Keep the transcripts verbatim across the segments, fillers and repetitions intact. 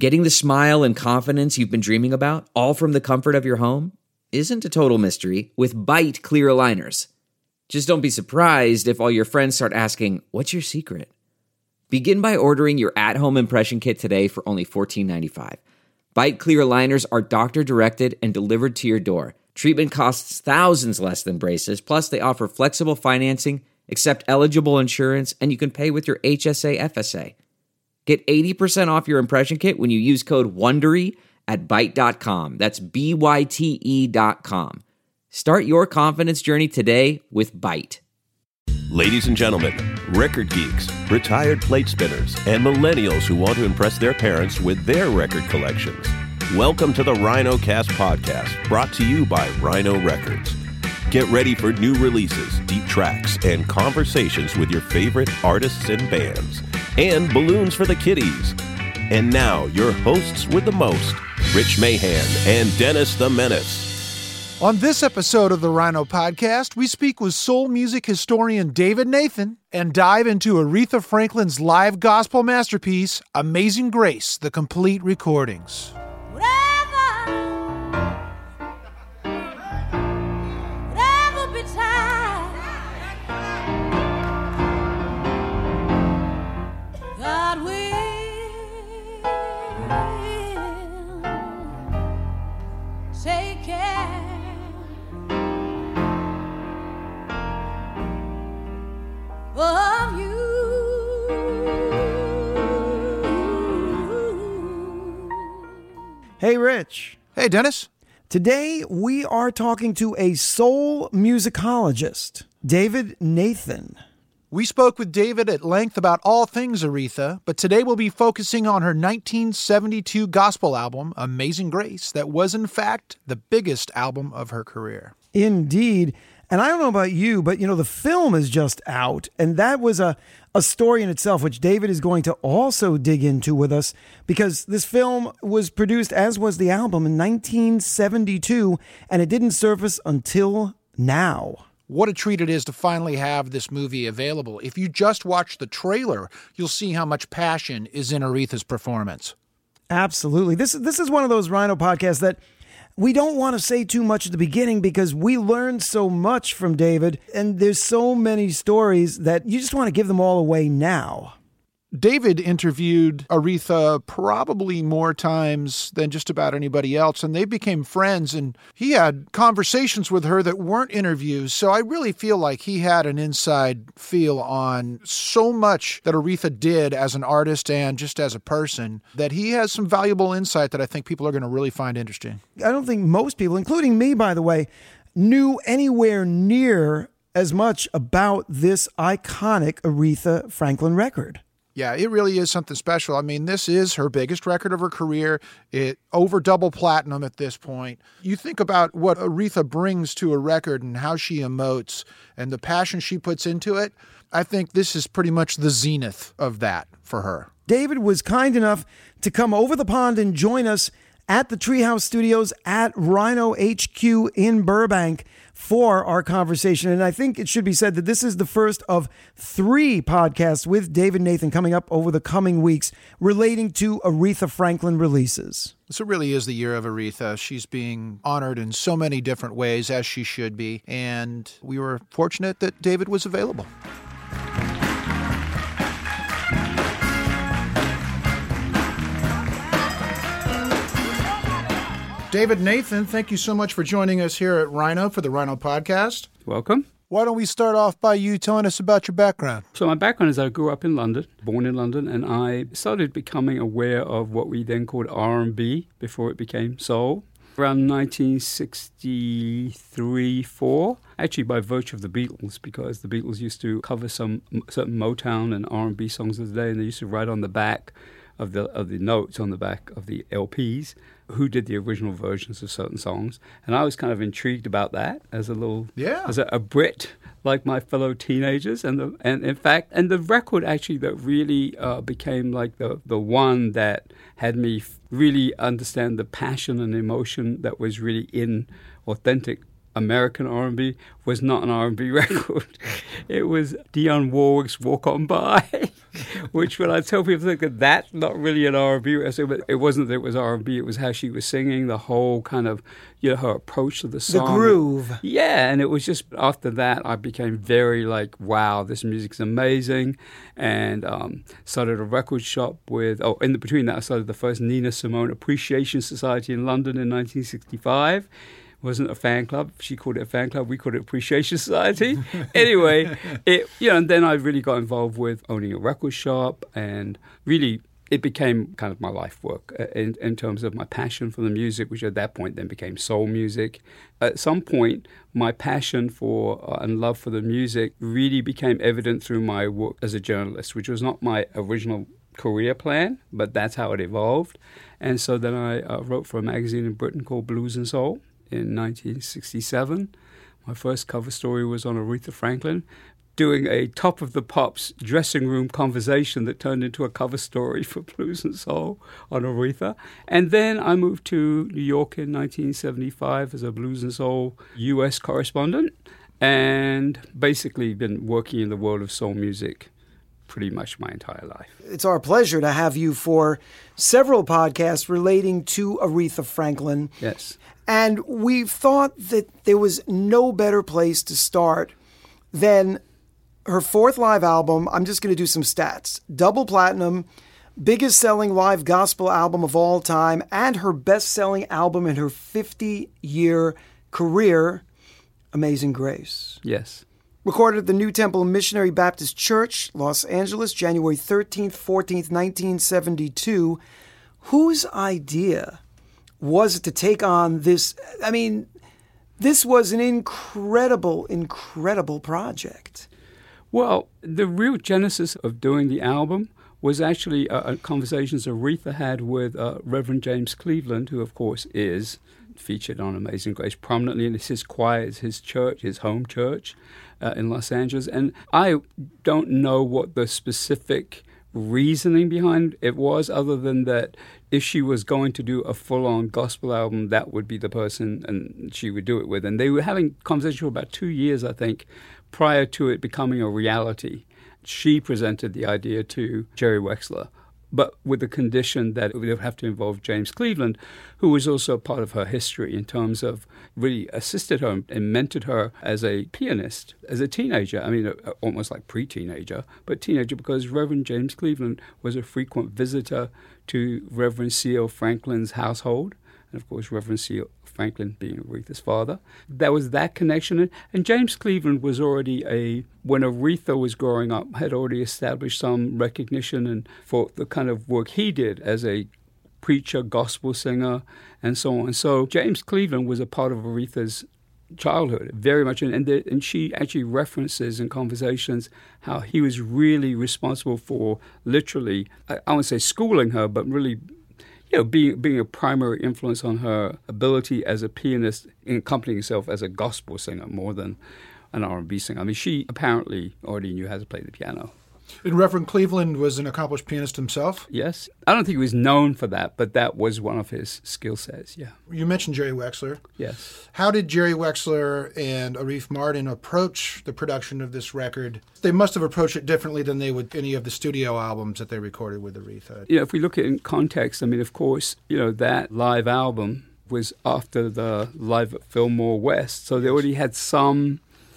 Getting the smile and confidence you've been dreaming about, all from the comfort of your home, isn't a total mystery with Byte clear aligners. Just don't be surprised if all your friends start asking, "What's your secret?" Begin by ordering your at-home impression kit today for only fourteen ninety-five. Byte clear aligners are doctor-directed and delivered to your door. Treatment costs thousands less than braces, plus they offer flexible financing, accept eligible insurance, and you can pay with your H S A F S A. Get eighty percent off your impression kit when you use code WONDERY at byte dot com. That's B Y T E dot com. Start your confidence journey today with Byte. Ladies and gentlemen, record geeks, retired plate spinners, and millennials who want to impress their parents with their record collections. Welcome to the RhinoCast podcast, brought to you by Rhino Records. Get ready for new releases, deep tracks, and conversations with your favorite artists and bands, and balloons for the kiddies. And now, your hosts with the most, Rich Mahan and Dennis the Menace. On this episode of the Rhino Podcast, we speak with soul music historian David Nathan and dive into Aretha Franklin's live gospel masterpiece, Amazing Grace, the complete recordings. Hey, Rich. Hey, Dennis. Today, we are talking to a soul musicologist, David Nathan. We spoke with David at length about all things Aretha, but today we'll be focusing on her nineteen seventy-two gospel album, Amazing Grace, that was, in fact, the biggest album of her career. Indeed. And I don't know about you, but, you know, the film is just out, and that was a, a story in itself, which David is going to also dig into with us, because this film was produced, as was the album, in nineteen seventy-two, and it didn't surface until now. What a treat it is to finally have this movie available. If you just watch the trailer, you'll see how much passion is in Aretha's performance. Absolutely. This, this is one of those Rhino podcasts that we don't want to say too much at the beginning because we learned so much from David, and there's so many stories that you just want to give them all away now. David interviewed Aretha probably more times than just about anybody else, and they became friends, and he had conversations with her that weren't interviews, so I really feel like he had an inside feel on so much that Aretha did as an artist and just as a person, that he has some valuable insight that I think people are going to really find interesting. I don't think most people, including me, by the way, knew anywhere near as much about this iconic Aretha Franklin record. Yeah, it really is something special. I mean, this is her biggest record of her career. It over double platinum at this point. You think about what Aretha brings to a record and how she emotes and the passion she puts into it. I think this is pretty much the zenith of that for her. David was kind enough to come over the pond and join us at the Treehouse Studios at Rhino H Q in Burbank for our conversation. And I think it should be said that this is the first of three podcasts with David Nathan coming up over the coming weeks relating to Aretha Franklin releases. So it really is the year of Aretha. She's being honored in so many different ways, as she should be. And we were fortunate that David was available. David Nathan, thank you so much for joining us here at Rhino for the Rhino Podcast. Welcome. Why don't we start off by you telling us about your background? So my background is I grew up in London, born in London, and I started becoming aware of what we then called R and B before it became soul. Around nineteen sixty-three, four, actually by virtue of the Beatles, because the Beatles used to cover some certain Motown and R and B songs of the day, and they used to write on the back of the of the notes on the back of the L Ps who did the original versions of certain songs. And I was kind of intrigued about that as a little, yeah. as a, a Brit, like my fellow teenagers. And the and in fact, and the record actually that really uh, became like the, the one that had me f- really understand the passion and emotion that was really in authentic American R and B was not an R and B record. It was Dionne Warwick's Walk On By, which when I tell people that that's not really an R and B, I say, but it wasn't that it was R and B, it was how she was singing, the whole kind of, you know, her approach to the song. The groove. Yeah, and it was just after that I became very like, wow, this music's amazing, and um, started a record shop with, oh, in the, between that I started the first Nina Simone Appreciation Society in London in nineteen sixty-five. Wasn't a fan club. She called it a fan club. We called it Appreciation Society. Anyway, it you know, and then I really got involved with owning a record shop, and really it became kind of my life work in, in terms of my passion for the music, which at that point then became soul music. At some point, my passion for uh, and love for the music really became evident through my work as a journalist, which was not my original career plan, but that's how it evolved. And so then I uh, wrote for a magazine in Britain called Blues and Soul in nineteen sixty-seven. My first cover story was on Aretha Franklin, doing a Top of the Pops dressing room conversation that turned into a cover story for Blues and Soul on Aretha. And then I moved to New York in nineteen seventy-five as a Blues and Soul U S correspondent, and basically been working in the world of soul music pretty much my entire life. It's our pleasure to have you for several podcasts relating to Aretha Franklin. Yes. And we thought that there was no better place to start than her fourth live album. I'm just going to do some stats. Double platinum, biggest selling live gospel album of all time, and her best-selling album in her fifty-year career, Amazing Grace. Yes. Recorded at the New Temple Missionary Baptist Church, Los Angeles, January thirteenth, fourteenth, nineteen seventy-two. Whose idea was it to take on this? I mean, this was an incredible, incredible project. Well, the real genesis of doing the album was actually uh, conversations Aretha had with uh, Reverend James Cleveland, who, of course, is featured on Amazing Grace prominently, and it's his choir, it's his church, his home church uh, in Los Angeles. And I don't know what the specific reasoning behind it was, other than that if she was going to do a full-on gospel album, that would be the person and she would do it with. And they were having conversations for about two years, I think, prior to it becoming a reality. She presented the idea to Jerry Wexler, but with the condition that it would have to involve James Cleveland, who was also part of her history in terms of really assisted her and mentored her as a pianist, as a teenager. I mean, almost like pre-teenager, but teenager, because Reverend James Cleveland was a frequent visitor to Reverend C L Franklin's household. And of course, Reverend C L Franklin being Aretha's father. There was that connection. And James Cleveland was already a, when Aretha was growing up, had already established some recognition and for the kind of work he did as a preacher, gospel singer, and so on. So James Cleveland was a part of Aretha's childhood, very much. And, the, and she actually references in conversations how he was really responsible for literally, I, I won't say schooling her, but really You know, being being a primary influence on her ability as a pianist, in accompanying herself as a gospel singer more than an R and B singer. I mean, she apparently already knew how to play the piano. And Reverend Cleveland was an accomplished pianist himself? Yes. I don't think he was known for that, but that was one of his skill sets, yeah. You mentioned Jerry Wexler. Yes. How did Jerry Wexler and Arif Mardin approach the production of this record? They must have approached it differently than they would any of the studio albums that they recorded with Aretha. You know, if we look at it in context, I mean, of course, you know, that live album was after the Live at Fillmore West, so they already had some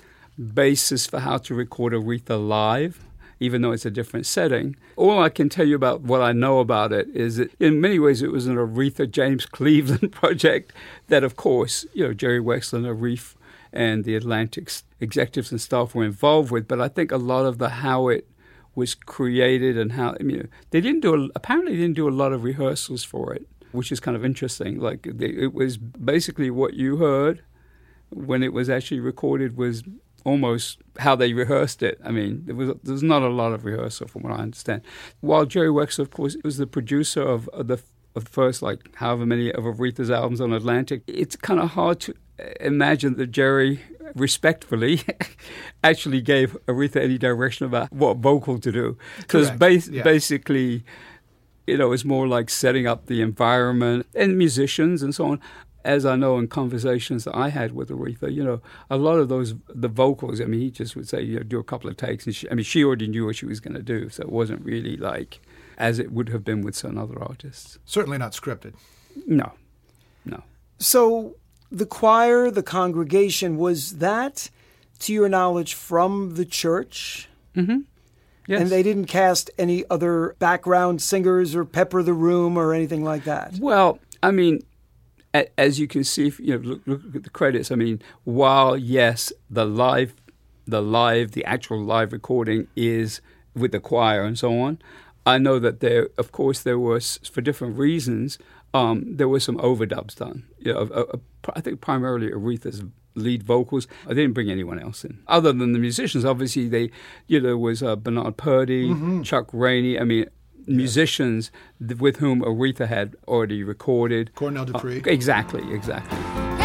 basis for how to record Aretha live, even though it's a different setting. All I can tell you about what I know about it is that in many ways it was an Aretha James Cleveland project that, of course, you know, Jerry Wexler and Arif and the Atlantic executives and staff were involved with. But I think a lot of the how it was created and how, I mean, they didn't do, a, apparently they didn't do a lot of rehearsals for it, which is kind of interesting. Like, they, it was basically what you heard when it was actually recorded was almost how they rehearsed it. I mean, there was there's not a lot of rehearsal from what I understand. While Jerry Wexler, of course, was the producer of, of the of the first, like, however many of Aretha's albums on Atlantic, it's kind of hard to imagine that Jerry respectfully actually gave Aretha any direction about what vocal to do. Because bas- yeah. basically, you know, it's more like setting up the environment and musicians and so on. as I know in conversations that I had with Aretha, you know, a lot of those, the vocals, I mean, he just would say, you know, do a couple of takes. And she, I mean, she already knew what she was going to do. So it wasn't really like as it would have been with some other artists. Certainly not scripted. No, no. So the choir, the congregation, was that, to your knowledge, from the church? Mm-hmm. Yes. And they didn't cast any other background singers or pepper the room or anything like that? Well, I mean, a- as you can see, you know, look, look at the credits. I mean, while, yes, the live, the live, the actual live recording is with the choir and so on, I know that there, of course, there was, for different reasons, um, there were some overdubs done. You know, uh, uh, I think primarily Aretha's lead vocals. I didn't bring anyone else in. Other than the musicians, obviously, they, you know, there was uh, Bernard Purdie, mm-hmm. Chuck Rainey, I mean, musicians yeah. th- with whom Aretha had already recorded. Cornell Dupree. Uh, exactly, exactly.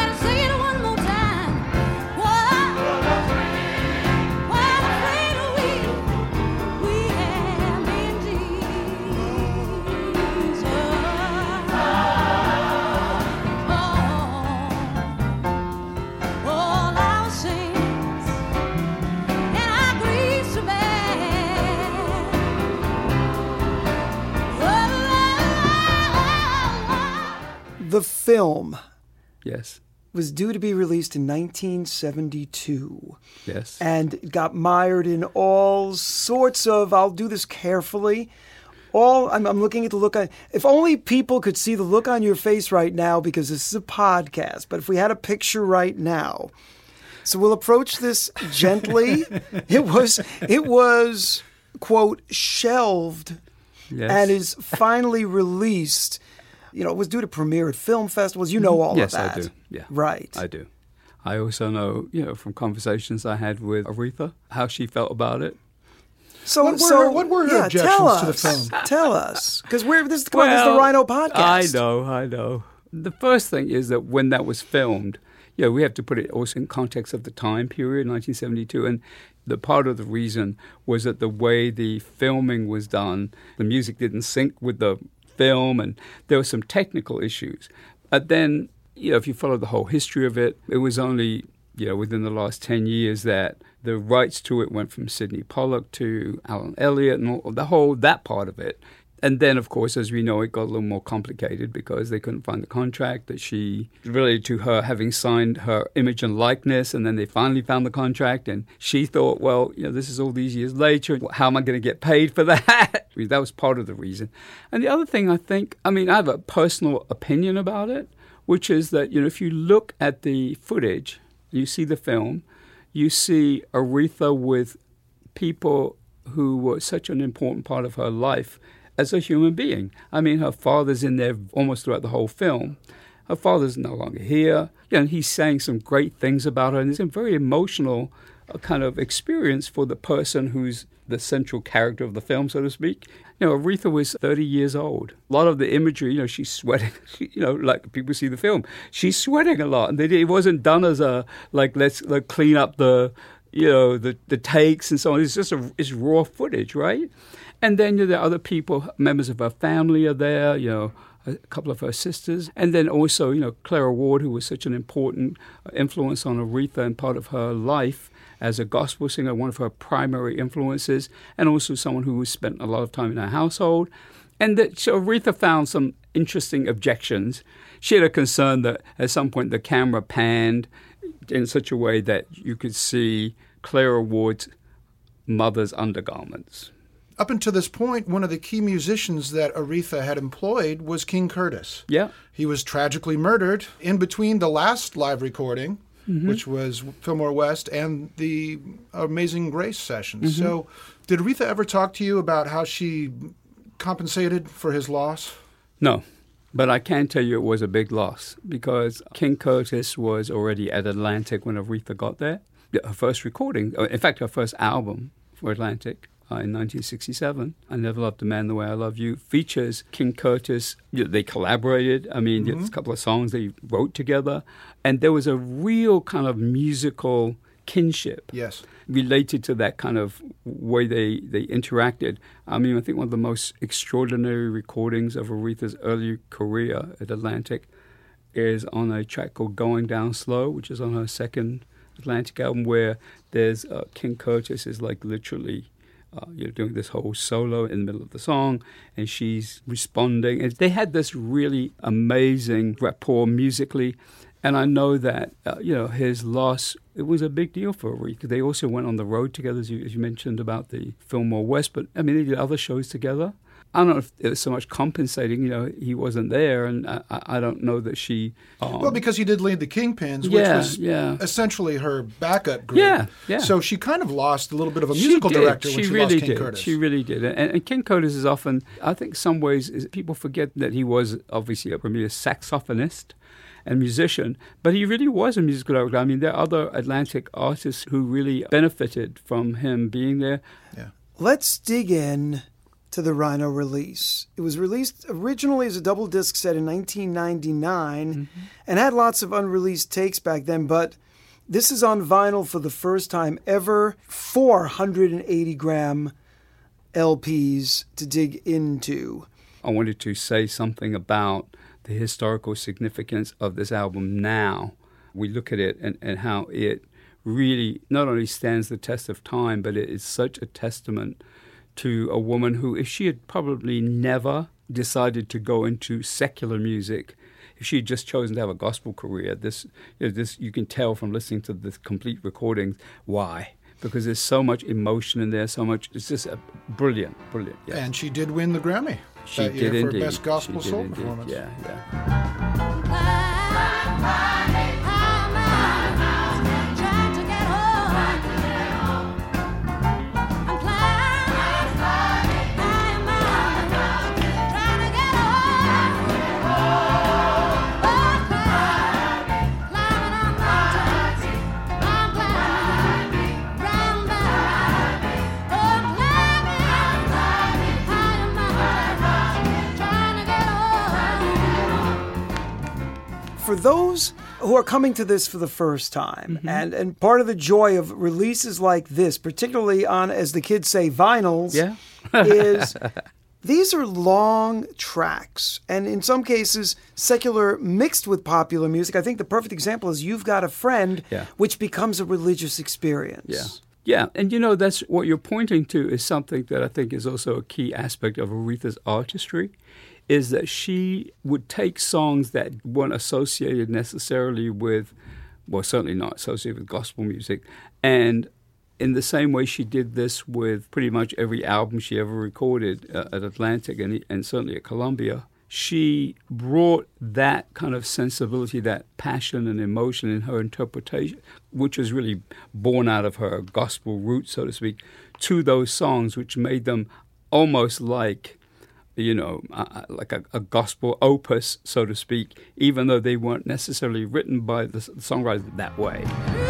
The film yes. was due to be released in nineteen seventy-two. Yes. And it got mired in all sorts of, I'll do this carefully, all, I'm, I'm looking at the look on, if only people could see the look on your face right now, because this is a podcast, but if we had a picture right now. So we'll approach this gently. it was, it was, quote, shelved yes. and is finally released. You know, it was due to premiere at film festivals. You know all yes, of that. Yes, I do. Yeah. Right. I do. I also know, you know, from conversations I had with Aretha, how she felt about it. So, what were so, her, what were her yeah, objections tell us, to the film? Tell us. Because we're this, well, this is the Rhino podcast. I know, I know. The first thing is that when that was filmed, you know, we have to put it also in context of the time period, nineteen seventy-two, and the part of the reason was that the way the filming was done, the music didn't sync with the film, and there were some technical issues. But then, you know, if you follow the whole history of it, it was only, you know, within the last ten years that the rights to it went from Sidney Pollack to Alan Elliott and all, the whole, that part of it. And then, of course, as we know, it got a little more complicated because they couldn't find the contract that she related to her having signed her image and likeness. And then they finally found the contract. And she thought, well, you know, this is all these years later. How am I going to get paid for that? I mean, that was part of the reason. And the other thing, I think, I mean, I have a personal opinion about it, which is that, you know, if you look at the footage, you see the film, you see Aretha with people who were such an important part of her life as a human being. I mean, her father's in there almost throughout the whole film. Her father's no longer here. You know, he's saying some great things about her, and it's a very emotional uh, kind of experience for the person who's the central character of the film, so to speak. You know, Aretha was thirty years old. A lot of the imagery, you know, she's sweating. She, you know, like people see the film, she's sweating a lot, and they, it wasn't done as a like let's like clean up the, you know, the the takes and so on. It's just a it's raw footage, right? And then you know, there are other people, members of her family are there, you know, a couple of her sisters. And then also, you know, Clara Ward, who was such an important influence on Aretha and part of her life as a gospel singer, one of her primary influences, and also someone who spent a lot of time in her household. And that, so Aretha found some interesting objections. She had a concern that at some point the camera panned in such a way that you could see Clara Ward's mother's undergarments. Up until this point, one of the key musicians that Aretha had employed was King Curtis. Yeah. He was tragically murdered in between the last live recording, mm-hmm. which was Fillmore West, and the Amazing Grace sessions. Mm-hmm. So did Aretha ever talk to you about how she compensated for his loss? No. But I can tell you it was a big loss because King Curtis was already at Atlantic when Aretha got there. Her first recording, in fact, her first album for Atlantic, Uh, in nineteen sixty-seven, I Never Loved a Man the Way I Love You, features King Curtis. You know, they collaborated. I mean, mm-hmm. there's a couple of songs they wrote together. And there was a real kind of musical kinship yes. related to that kind of way they, they interacted. I mean, I think one of the most extraordinary recordings of Aretha's early career at Atlantic is on a track called Going Down Slow, which is on her second Atlantic album, where there's uh, King Curtis is like literally uh, you know, doing this whole solo in the middle of the song, and she's responding. And they had this really amazing rapport musically. And I know that, uh, you know, his loss, it was a big deal for Aretha. They also went on the road together, as you, as you mentioned about the Fillmore West. But, I mean, they did other shows together. I don't know if it was so much compensating, you know, he wasn't there. And I, I don't know that she... Um, well, because he did lead the Kingpins, which yeah, was yeah. essentially her backup group. Yeah, yeah. So she kind of lost a little bit of a musical she did. director when she, she really lost King did. Curtis. She really did. And, and King Curtis is often, I think some ways, is, people forget that he was obviously a premier saxophonist and musician, but he really was a musical director. I mean, there are other Atlantic artists who really benefited from him being there. Yeah. Let's dig in to the Rhino release. It was released originally as a double disc set in nineteen ninety-nine mm-hmm. and had lots of unreleased takes back then, but this is on vinyl for the first time ever, four hundred eighty gram L Ps to dig into. I wanted to say something about the historical significance of this album now. We look at it and, and how it really not only stands the test of time, but it is such a testament to a woman who, if she had probably never decided to go into secular music, if she had just chosen to have a gospel career, this, you know, this you can tell from listening to the complete recordings why. Because there's so much emotion in there, so much, it's just a brilliant, brilliant. Yes. And she did win the Grammy she that did year for indeed. Best Gospel she Soul indeed. Performance. Yeah, yeah. For those who are coming to this for the first time, mm-hmm. and, and part of the joy of releases like this, particularly on, as the kids say, vinyls, yeah. is these are long tracks, and in some cases, secular mixed with popular music. I think the perfect example is You've Got a Friend, yeah. which becomes a religious experience. Yeah. Yeah, and you know, that's what you're pointing to is something that I think is also a key aspect of Aretha's artistry, is that she would take songs that weren't associated necessarily with, well, certainly not associated with gospel music, and in the same way she did this with pretty much every album she ever recorded uh, at Atlantic and, and certainly at Columbia, she brought that kind of sensibility, that passion and emotion in her interpretation, which was really born out of her gospel roots, so to speak, to those songs, which made them almost like, you know, uh, like a, a gospel opus, so to speak, even though they weren't necessarily written by the songwriter that way.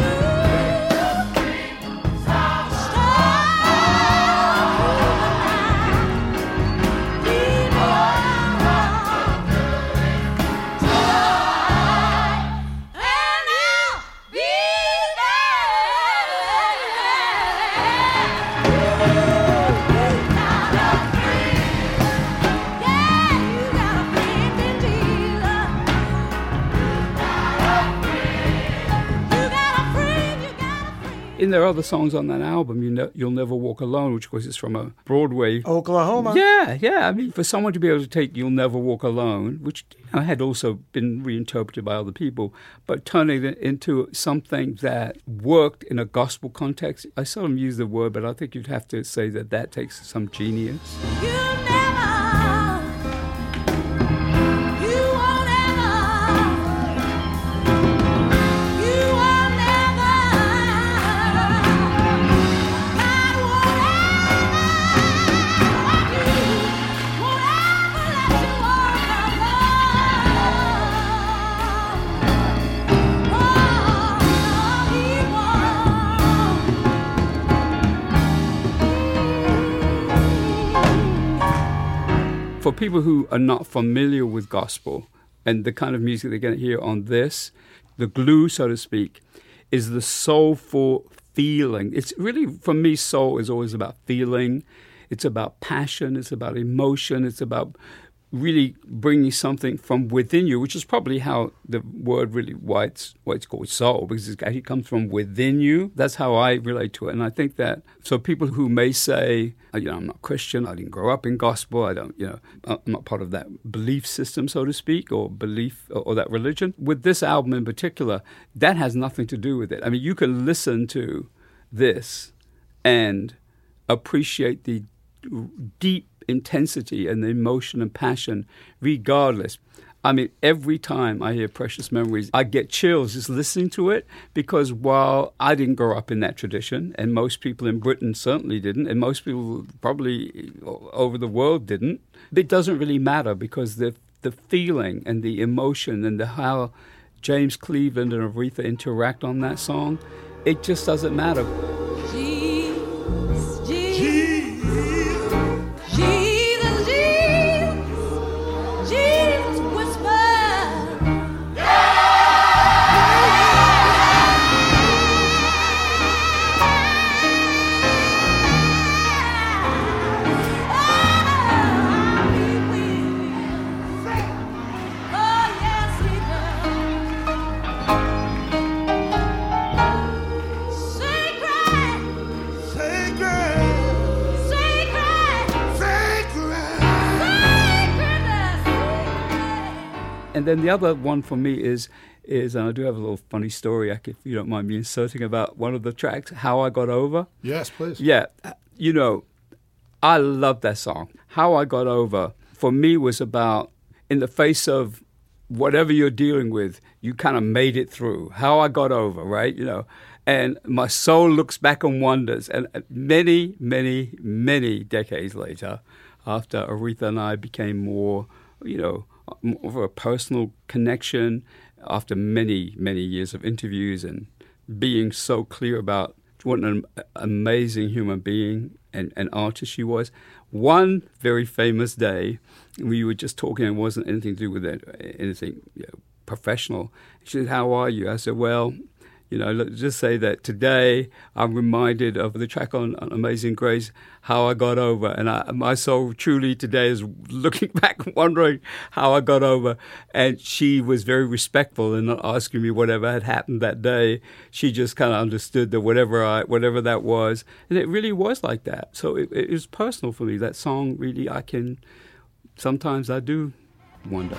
And there are other songs on that album, you know, You'll Never Walk Alone, which of course is from a Broadway. Oklahoma. Yeah, yeah. I mean, for someone to be able to take You'll Never Walk Alone, which you know, had also been reinterpreted by other people, but turning it into something that worked in a gospel context, I seldom use the word, but I think you'd have to say that that takes some genius. You never For people who are not familiar with gospel and the kind of music they're going to hear on this, the glue, so to speak, is the soulful feeling. It's really, for me, soul is always about feeling. It's about passion. It's about emotion. It's about really bringing something from within you, which is probably how the word really, why it's, why it's called soul, because it actually comes from within you. That's how I relate to it. And I think that, so people who may say, you know, I'm not Christian, I didn't grow up in gospel, I don't, you know, I'm not part of that belief system, so to speak, or belief, or, or that religion. With this album in particular, that has nothing to do with it. I mean, you can listen to this and appreciate the deep intensity and the emotion and passion regardless. I mean, every time I hear Precious Memories, I get chills just listening to it, because while I didn't grow up in that tradition, and most people in Britain certainly didn't, and most people probably over the world didn't, it doesn't really matter, because the the feeling and the emotion and the how James Cleveland and Aretha interact on that song, it just doesn't matter. And then the other one for me is, is and I do have a little funny story, if you don't mind me inserting, about one of the tracks, How I Got Over. Yes, please. Yeah. You know, I love that song. How I Got Over, for me, was about, in the face of whatever you're dealing with, you kind of made it through. How I got over, right? You know, and my soul looks back and wonders. And many, many, many decades later, after Aretha and I became more, you know, more of a personal connection, after many, many years of interviews and being so clear about what an amazing human being and, and artist she was. One very famous day, we were just talking, it wasn't anything to do with it, anything you know, professional. She said, "How are you?" I said, "Well, you know, let's just say that today I'm reminded of the track on, on Amazing Grace, How I Got Over." And I, my soul truly today is looking back, wondering how I got over. And she was very respectful and not asking me whatever had happened that day. She just kind of understood that whatever I, whatever that was. And it really was like that. So it, it was personal for me. That song really, I can, sometimes I do wonder.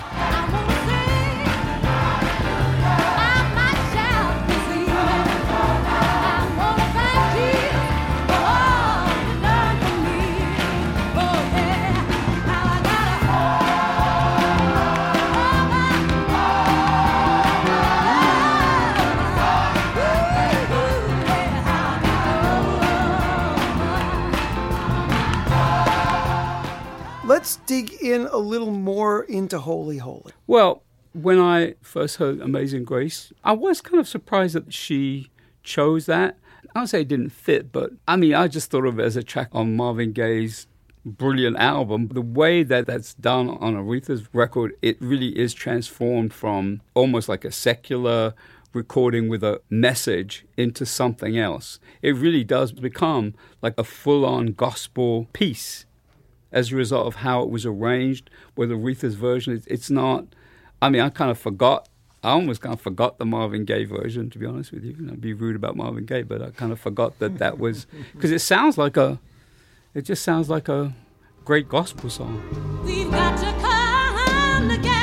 Let's dig in a little more into Holy Holy. Well, when I first heard Amazing Grace, I was kind of surprised that she chose that. I would say it didn't fit, but I mean, I just thought of it as a track on Marvin Gaye's brilliant album. The way that that's done on Aretha's record, it really is transformed from almost like a secular recording with a message into something else. It really does become like a full-on gospel piece as a result of how it was arranged with Aretha's version. It's, it's not, I mean, I kind of forgot, I almost kind of forgot the Marvin Gaye version, to be honest with you. I'd be rude about Marvin Gaye, but I kind of forgot that that was, because it sounds like a, it just sounds like a great gospel song. We've got to come together.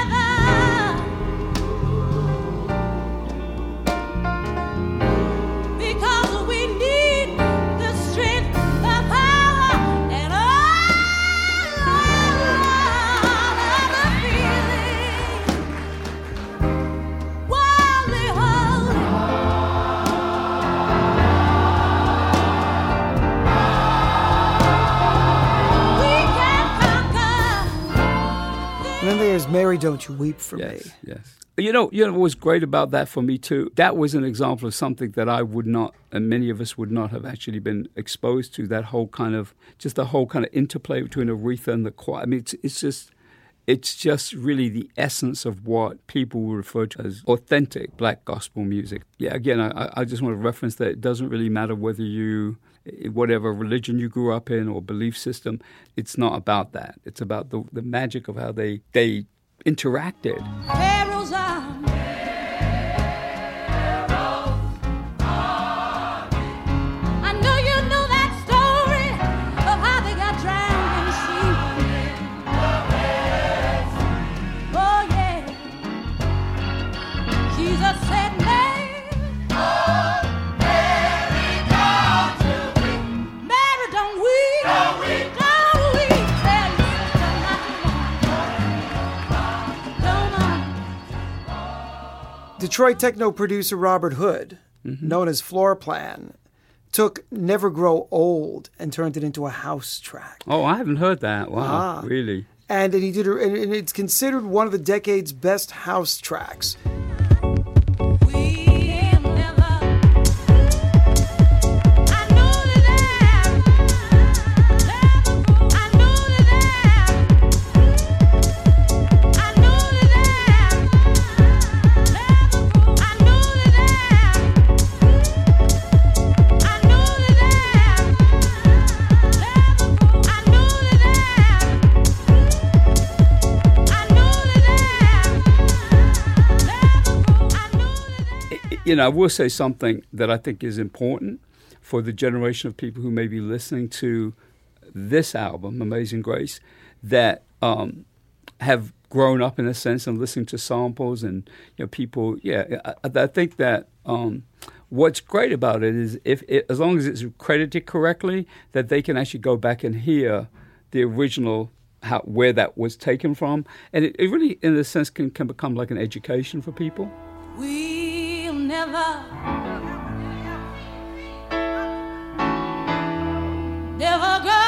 There's Mary, Don't You Weep for yes, Me. Yes. You know, you know what was great about that for me too? That was an example of something that I would not, and many of us would not have actually been exposed to, that whole kind of, just the whole kind of interplay between Aretha and the choir. I mean, it's, it's just, it's just really the essence of what people would refer to as authentic black gospel music. Yeah, again, I, I just want to reference that it doesn't really matter whether you whatever religion you grew up in or belief system. It's not about that. It's about the, the magic of how they, they interacted. Pharaoh's army. I know you know that story of how they got drowned in the sea. Oh yeah. Jesus said, Mary, Mary, don't weep. Don't weep. Don't weep. Tell your sister not to mourn. Don't mourn. Detroit techno producer Robert Hood, mm-hmm. known as Floor Plan, took Never Grow Old and turned it into a house track. Oh, I haven't heard that. Wow, Ah. really? And he did, and it's considered one of the decade's best house tracks. We'll never. I know that I know that I know that I know that I know You know, I will say something that I think is important for the generation of people who may be listening to this album, Amazing Grace, that um, have grown up in a sense and listening to samples and, you know, people, yeah, I, I think that um, what's great about it is if it, as long as it's credited correctly, that they can actually go back and hear the original, how, where that was taken from. And it, it really, in a sense, can, can become like an education for people. we'll never, never go,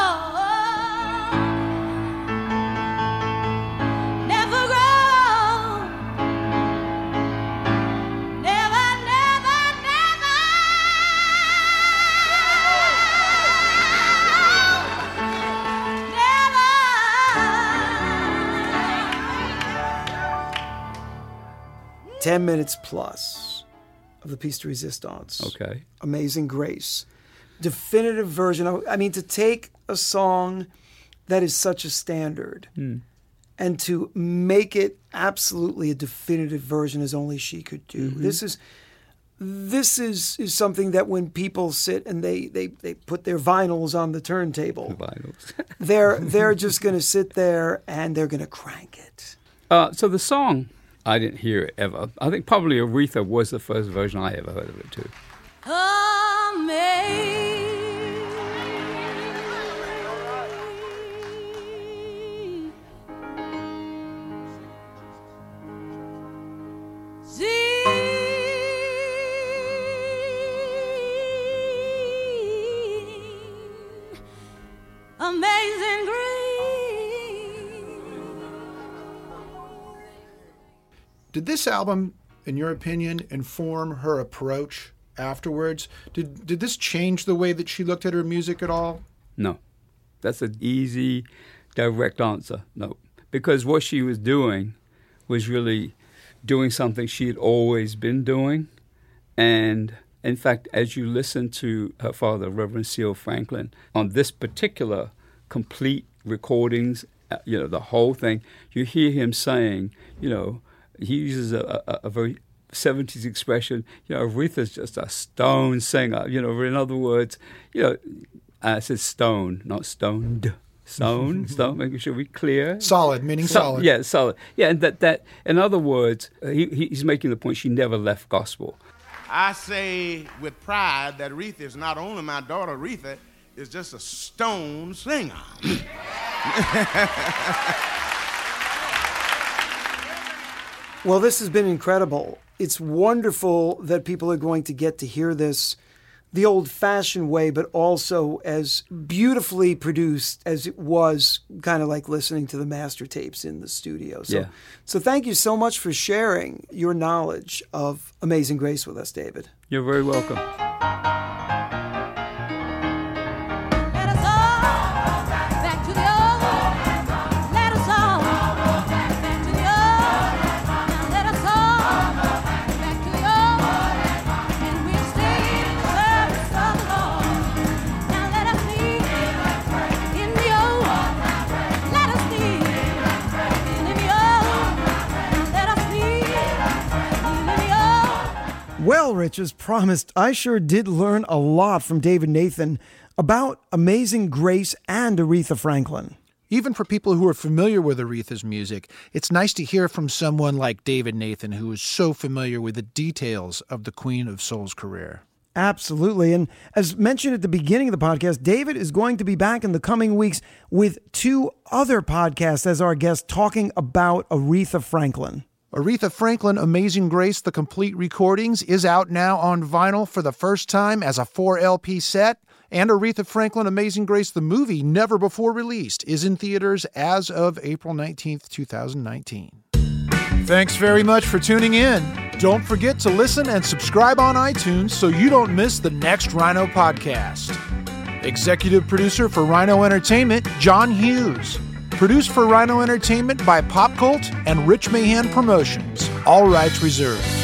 never grow, never, never, never, never. Ten minutes plus of the piece de resistance. Okay. Amazing Grace. Definitive version. I- I mean, to take a song that is such a standard and to make it absolutely a definitive version as only she could do. This is this is, is something that when people sit and they, they, they put their vinyls on the turntable, Vinyls. they're they're just going to sit there and they're going to crank it. Uh, so the song, I didn't hear it ever. I think probably Aretha was the first version I ever heard of it too. Amazing Grace. Did this album, in your opinion, inform her approach afterwards? Did did this change the way that she looked at her music at all? No. That's an easy, direct answer. No. Because what she was doing was really doing something she had always been doing. And in fact, as you listen to her father, Reverend Seal Franklin, on this particular complete recordings, uh, you know, the whole thing, you hear him saying, you know, he uses a, a, a very seventies expression, you know, Aretha's just a stone singer. You know, in other words, you know, I said stone, not stoned. Stone, stone, making sure we're clear. Solid, meaning So- solid. Yeah, solid. Yeah, and that, that in other words, he, he's making the point she never left gospel. I say with pride that Aretha is not only my daughter, Aretha is just a stone singer. Well, this has been incredible. It's wonderful that people are going to get to hear this the old-fashioned way, but also as beautifully produced as it was, kind of like listening to the master tapes in the studio. So, Yeah. so thank you so much for sharing your knowledge of Amazing Grace with us, David. You're very welcome. Let us all back to the old. Let us all back to the old. Now let us all back to the old. And we'll sing the service of the Lord. Well, Rich, as promised, I sure did learn a lot from David Nathan about Amazing Grace and Aretha Franklin. Even for people who are familiar with Aretha's music, it's nice to hear from someone like David Nathan, who is so familiar with the details of the Queen of Soul's career. Absolutely. And as mentioned at the beginning of the podcast, David is going to be back in the coming weeks with two other podcasts as our guest talking about Aretha Franklin. Aretha Franklin, Amazing Grace, the complete recordings, is out now on vinyl for the first time as a four L P set. And Aretha Franklin, Amazing Grace, the movie, never before released, is in theaters as of April nineteenth, twenty nineteen. Thanks very much for tuning in. Don't forget to listen and subscribe on iTunes so you don't miss the next Rhino podcast. Executive producer for Rhino Entertainment, John Hughes. Produced for Rhino Entertainment by Pop Cult and Rich Mahan Promotions. All rights reserved.